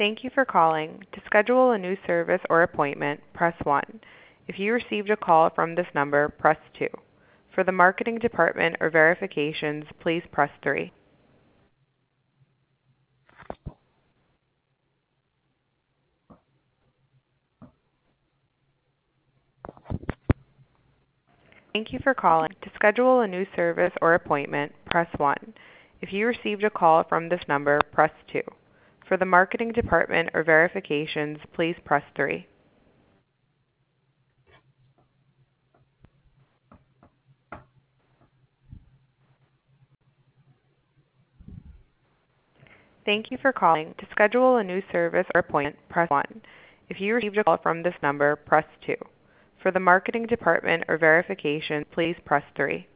Thank you for calling. To schedule a new service or appointment, press 1. If you received a call from this number, press 2. For the marketing department or verifications, please press 3. Thank you for calling. To schedule a new service or appointment, press 1. If you received a call from this number, press 2. For the marketing department or verifications, please press 3. Thank you for calling. To schedule a new service or appointment, press 1. If you received a call from this number, press 2. For the marketing department or verification, please press 3.